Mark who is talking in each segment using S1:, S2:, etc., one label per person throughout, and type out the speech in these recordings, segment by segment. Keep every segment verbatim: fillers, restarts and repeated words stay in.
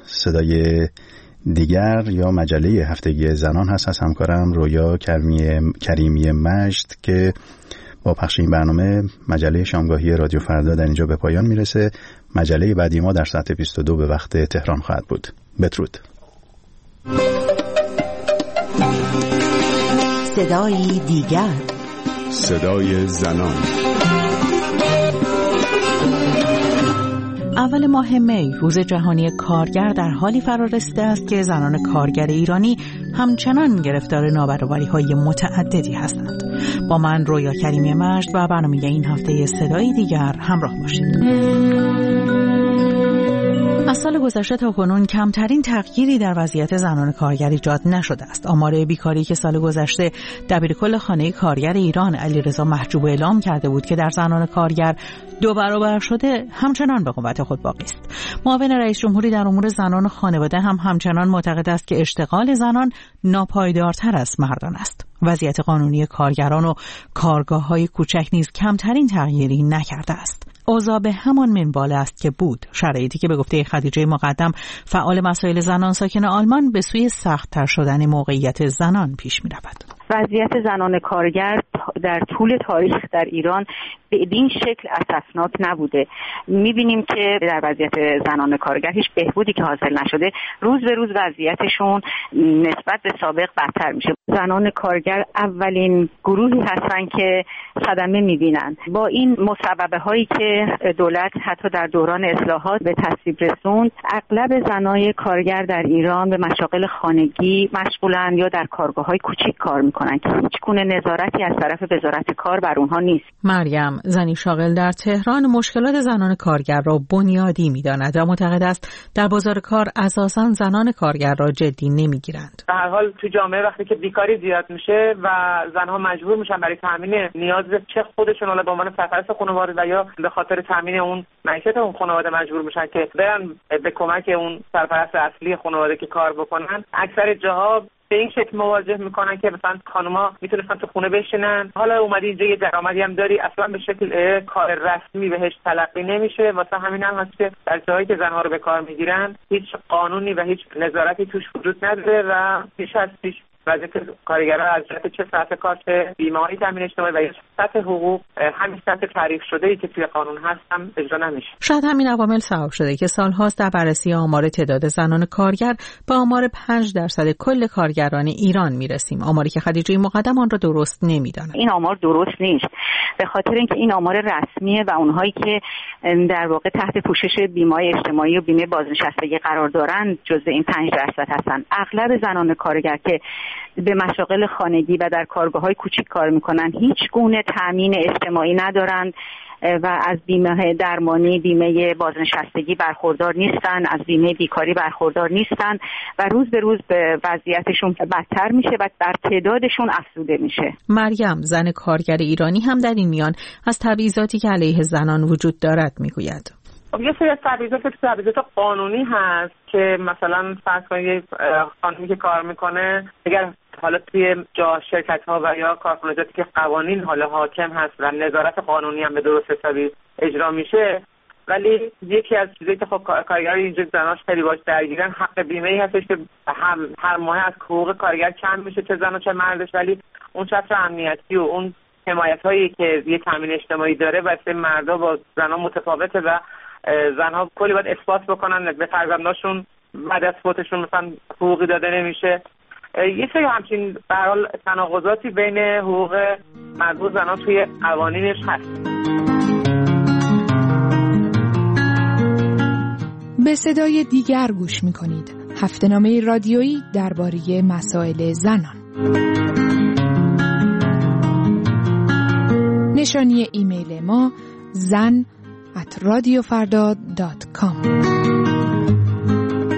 S1: صدای دیگر یا مجله هفتگی زنان هست از همکارم رویا کریمی مجد که با پخش این برنامه مجله شامگاهی رادیو فردا در اینجا به پایان میرسه. مجله بعدی ما در ساعت بیست و دو به وقت تهران خواهد بود. بدرود.
S2: صدای دیگر،
S3: صدای زنان.
S4: اول ماه می روز جهانی کارگر در حالی فرا رسیده است که زنان کارگر ایرانی همچنان گرفتار نابرابری‌های متعددی هستند. با من رویا کریمی مجد و برنامه این هفته صدای دیگر همراه باشید. از سال گذشته تا کنون کمترین تغییری در وضعیت زنان کارگر ایجاد نشده است. آمار بیکاری که سال گذشته دبیرکل خانه کارگر ایران علیرضا محجوب اعلام کرده بود که در زنان کارگر دو برابر شده همچنان به قوت خود باقی است. معاون رئیس جمهوری در امور زنان و خانواده هم همچنان معتقد است که اشتغال زنان ناپایدارتر از مردان است. وضعیت قانونی کارگران و کارگاه‌های کوچک نیز کمترین تغییری نکرده است. اوضاع به همان منوال است که بود، شرایطی که به گفته خدیجه مقدم فعال مسائل زنان ساکن آلمان به سوی سخت‌تر شدن موقعیت زنان پیش می‌رود.
S5: وضعیت زنان کارگر در طول تاریخ در ایران به این شکل اسفناک نبوده. می‌بینیم که در وضعیت زنان کارگر هیچ بهبودی که حاصل نشده، روز به روز وضعیتشون نسبت به سابق بدتر میشه. زنان کارگر اولین گروهی هستن که صدمه می‌بینن. با این مصوبه‌هایی که دولت حتی در دوران اصلاحات به تصویب رسوند، اغلب زنای کارگر در ایران به مشاغل خانگی مشغولن یا در کارگاه‌های کوچیک کار می‌کنن که هیچ گونه نظارتی از طرف وزارت کار بر اونها نیست.
S4: مریم، زنی شاغل در تهران، مشکلات زنان کارگر را بنیادی می‌داند و معتقد است در بازار کار اساساً زنان کارگر را جدی نمی‌گیرند.
S6: در هر حال تو جامعه وقتی که بیکاری زیاد میشه و زنها مجبور میشن برای تامین نیاز چه خودشون حالا به عنوان سرپرست خانواده و یا به خاطر تامین اون معیشت اون خانواده مجبور میشن که برن به کمک اون سرپرست اصلی خانواده که کار بکنن، اکثر جاها به این شکل مواجه میکنن که مثلا خانم‌ها میتونستن تو خونه بشینن، حالا اومدی اینجا یه درآمدی هم داری، اصلا به شکل کار رسمی بهش تلقی نمیشه. واسه همین هم هست که در جاهایی که زنها رو به کار میگیرن هیچ قانونی و هیچ نظارتی توش وجود نداره و پیش از پیش وضعیت کارگران از جهت چه سطح کار، چه بیمه‌های تامین اجتماعی و یا سطح حقوق همین سطح تعریف شده‌ای که توی قانون هست هم اجرا نمیشه.
S4: شاید همین عوامل سبب شده که سال‌هاست در بررسی آمار تعداد زنان کارگر به آمار پنج درصد کل کارگران ایران میرسیم، آماری که خدیجه مقدم آن را درست نمی‌داند.
S5: این آمار درست نیست به خاطر اینکه این آمار رسمیه و اونهایی که در واقع تحت پوشش بیمه‌های اجتماعی و بیمه بازنشستگی قرار دارن جزء این پنج درصد هستن. اغلب زنان کارگر که به مشاغل خانگی و در کارگاه‌های کوچیک کار میکنن هیچ گونه تامین اجتماعی ندارند و از بیمه درمانی، بیمه بازنشستگی برخوردار نیستن، از بیمه بیکاری برخوردار نیستن و روز به روز به وضعیتشون بدتر میشه و در تعدادشون افزوده میشه.
S4: مریم، زن کارگر ایرانی، هم در این میان از تبعیضاتی که علیه زنان وجود دارد میگوید.
S6: یه سری از تبعیضات تبعیضات قانونی هست که مثلا فرض کنید خانمی که کار میکنه اگر حالا توی جا شرکت ها و یا کارخانجاتی که قوانین حالا حاکم هست و نظارت قانونی هم به درست حسابی اجرا میشه، ولی یکی از چیزایی که خب کارگر اینجا زناش خیلی باش درگیرن حق بیمه ای هستش که هم هر ماه از حقوق کارگر کم میشه، چه زن و چه مردش، ولی اون چتر امنیتی و اون حمایت هایی که یه تامین اجتماعی داره واسه مردا با زنا متفاوته و زنها کلی باید اثبات بکنن به فرزنداشون بعد از فوتشون مثلا حقوقی داده نمیشه. یه سری همچین به هر حال تناقضاتی بین حقوق مرد و زنان توی قوانینش هست.
S7: به صدای دیگر گوش میکنید، هفته‌نامه رادیویی درباره مسائل زنان. نشانی ایمیل ما زن ات رادیو فردا دات کام.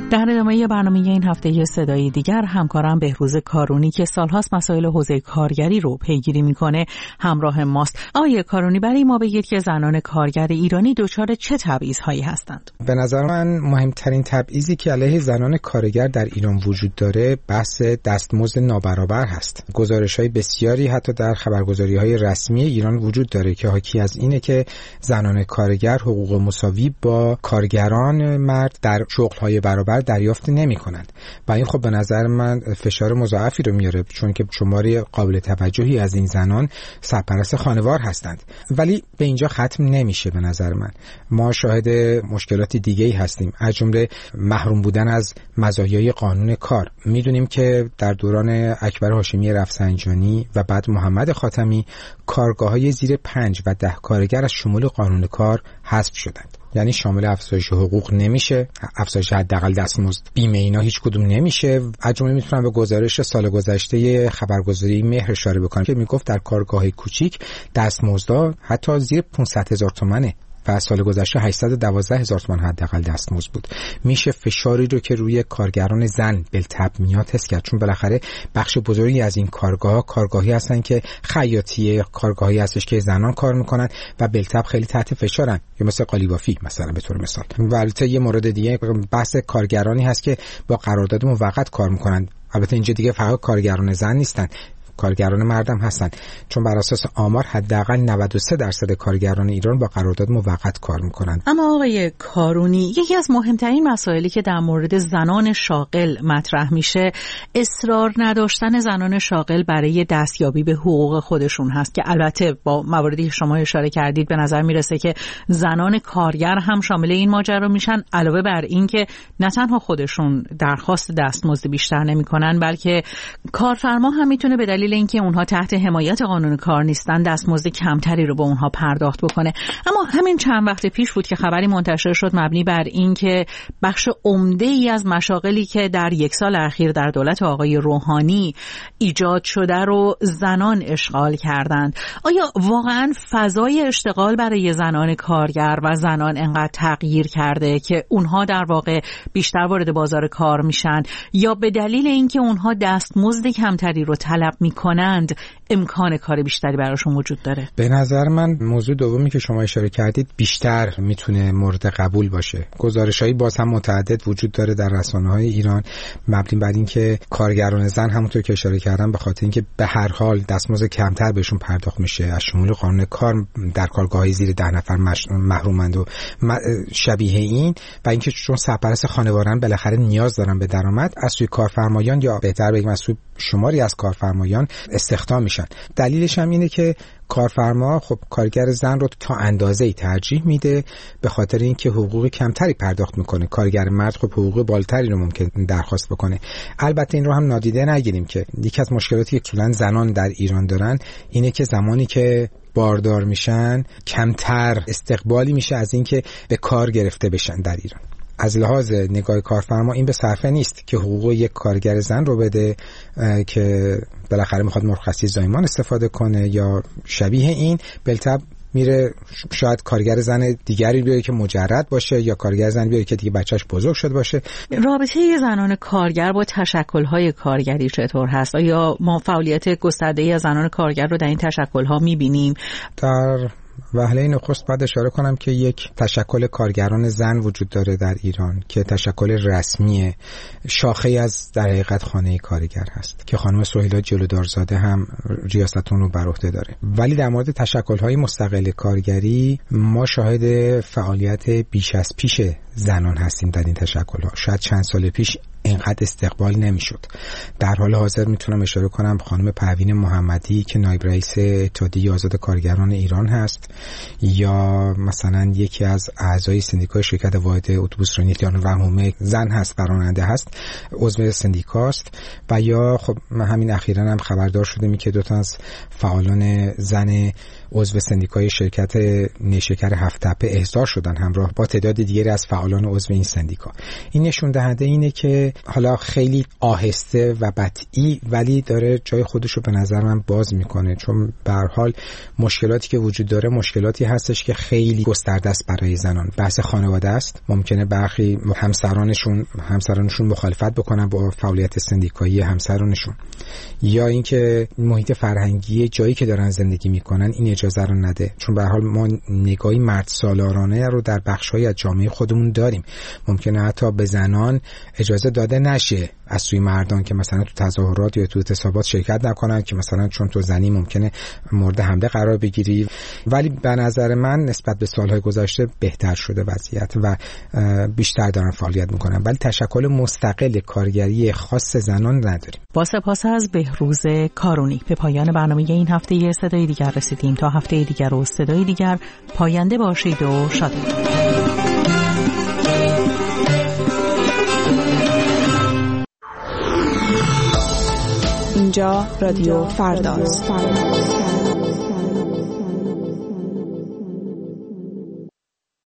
S4: در ادامه برنامه این هفته صدای دیگر همکارم بهروز کارونی که سالهاست مسائل حوزه کارگری رو پیگیری میکنه همراه ماست. آقای کارونی، برای ما بگید که زنان کارگر ایرانی دچار چه تبعیض‌هایی هستند؟
S8: به نظر من مهمترین تبعیضی که علیه زنان کارگر در ایران وجود داره بحث دستمزد نابرابر هست. گزارش‌های بسیاری حتی در خبرگزاری‌های رسمی ایران وجود داره که حاکی از اینه که زنان کارگر حقوق مساوی با کارگران مرد در شغل‌های برابر دریافت نمی‌کنند و این خب به نظر من فشار مضاعفی رو میاره، چون که شماری قابل توجهی از این زنان سرپرست خانوار هستند. ولی به اینجا ختم نمیشه. به نظر من ما شاهد مشکلات دیگه‌ای هستیم، از جمله محروم بودن از مزایای قانون کار. میدونیم که در دوران اکبر هاشمی رفسنجانی و بعد محمد خاتمی کارگاه‌های زیر پنج و ده کارگر از شمول قانون کار حذف شدند. یعنی شامل افزایش حقوق نمیشه، افزایش حداقل دستمزد، بیمه اینا هیچ کدوم نمیشه. از جمله میتونم به گزارش سال گذشته خبرگزاری مهر اشاره بکنم که میگفت در کارگاه‌های کوچیک دستمزدها حتی زیر پانصد هزار تومانه و سال گذشته هشتصد و دوازده هزار تومان حداقل دستمزد بود. میشه فشاری رو که روی کارگران زن بالطبع میاد حس کرد، چون بالاخره بخش بزرگی از این کارگاه کارگاهی هستن که خیاطی، کارگاهی هستش که زنان کار میکنن و بالطبع خیلی تحت فشارن، یا مثل قالیبافی مثلا به طور مثال. و البته یه مورد دیگه بحث کارگرانی هست که با قرارداد موقت کار میکنن. البته اینجا دیگه فقط کارگران زن نیستن، کارگران مردم هستن، چون بر اساس آمار حداقل نود و سه درصد کارگران ایران با قرارداد موقت کار میکنن.
S4: اما آقای کارونی، یکی از مهمترین مسائلی که در مورد زنان شاغل مطرح میشه اصرار نداشتن زنان شاغل برای دستیابی به حقوق خودشون هست که البته با مواردی که شما اشاره کردید به نظر میرسه که زنان کارگر هم شامل این ماجرا میشن، علاوه بر این که نه تنها خودشون درخواست دستمزد بیشتر نمیکنن بلکه کارفرما هم میتونه به دلیل اینکه اونها تحت حمایت قانون کار نیستن دستمزد کمتری رو به اونها پرداخت بکنه. اما همین چند وقت پیش بود که خبری منتشر شد مبنی بر این که بخش عمده‌ای از مشاغلی که در یک سال اخیر در دولت آقای روحانی ایجاد شده رو زنان اشغال کردند. آیا واقعاً فضای اشتغال برای زنان کارگر و زنان انقدر تغییر کرده که اونها در واقع بیشتر وارد بازار کار میشن، یا به دلیل اینکه اونها دستمزد کمتری رو طلب میکنند امکان کار بیشتری براشون وجود داره؟
S8: به نظر من موضوع دومی که شما اشاره کردید بیشتر میتونه مورد قبول باشه. گزارش‌هایی باز هم متعدد وجود داره در رسانه‌های ایران مبنی بر اینکه کارگران زن همونطور که اشاره کردم به خاطر اینکه به هر حال دستمزد کمتر بهشون پرداخت میشه از شمول قانون کار در کارگاه‌های زیر ده نفر محرومند و شبیه این، و اینکه چون سرپرست خانوارن بالاخره نیاز دارن به درآمد، از سوی کارفرمایان یا بهتر بگیم از سوی شماری از کارفرمایان استخدام میشن. دلیلش هم اینه که کارفرما خب کارگر زن رو تا اندازه‌ای ترجیح میده به خاطر اینکه حقوق کمتری پرداخت میکنه. کارگر مرد خب حقوق بالاتری رو ممکن درخواست بکنه. البته این رو هم نادیده نگیریم که یکی از مشکلاتی که کلاً زنان در ایران دارن اینه که زمانی که باردار میشن کمتر استقبالی میشه از اینکه به کار گرفته بشن در ایران. از لحاظ نگاه کارفرما این به صرفه نیست که حقوق یک کارگر زن رو بده که بالاخره میخواد مرخصی زایمان استفاده کنه یا شبیه این، بالطبع میره شاید کارگر زن دیگری بیاره که مجرد باشه یا کارگر زن بیاره که دیگه بچهش بزرگ شد باشه.
S4: رابطه زنان کارگر با تشکل‌های کارگری چطور هست؟ آیا ما فعالیت گسترده‌ای از زنان کارگر رو در این تشکل‌ها می‌بینیم؟
S8: در وهله نخست باید اشاره کنم که یک تشکل کارگران زن وجود داره در ایران که تشکل رسمی شاخه‌ای از در حقیقت خانه کارگر هست که خانم سهیلا جلودارزاده هم ریاست اون رو بر عهده داره. ولی در مورد تشکل‌های مستقل کارگری ما شاهد فعالیت بیش از پیش زنان هستیم در این تشکل‌ها. شاید چند سال پیش اینقدر استقبال نمیشد. در حال حاضر میتونم اشاره کنم خانم پروین محمدی که نایب رئیس اتحادیه آزاد کارگران ایران هست، یا مثلا یکی از اعضای سندیکای شرکت واحد اتوبوسرانی تهران و هومه زن هست، براننده هست، عضو سندیکاست. و یا خب همین اخیراً هم خبردار شدیم که دو تا از فعالان زن عضو سندیکای شرکت نیشکر هفت تپه احضار شدن همراه با تعداد دیگری از فعالان عضو این سندیکا. این نشون دهنده اینه که حالا خیلی آهسته و بطیئی ولی داره جای خودش رو به نظر من باز میکنه، چون به هر حال مشکلاتی که وجود داره مشکلاتی هستش که خیلی گسترده است برای زنان. بحث خانواده است، ممکنه برخی همسرانشون همسرانشون مخالفت بکنن با فعالیت سندیکایی همسرانشون، یا اینکه محیط فرهنگی جایی که دارن زندگی میکنن این اجازه رو نده، چون به هر حال ما نگاهی مرد سالارانه رو در بخش‌های از جامعه خودمون داریم. ممکنه حتی به زنان اجازه داده نشه از سوی مردان که مثلا تو تظاهرات یا تو اعتصابات شرکت نکنن، که مثلا چون تو زنی ممکنه مورد حمله قرار بگیری. ولی به نظر من نسبت به سالهای گذشته بهتر شده وضعیت و بیشتر دارن فعالیت میکنن، ولی تشکل مستقل کارگری خاص زنان نداریم.
S4: با سپاس از بهروز کارونی به پایان برنامه این هفته صدای دیگر رسیدیم. تا هفته دیگر و صدای دیگر، پاینده باشید و شاد باشید.
S7: اینجا رادیو فرداست.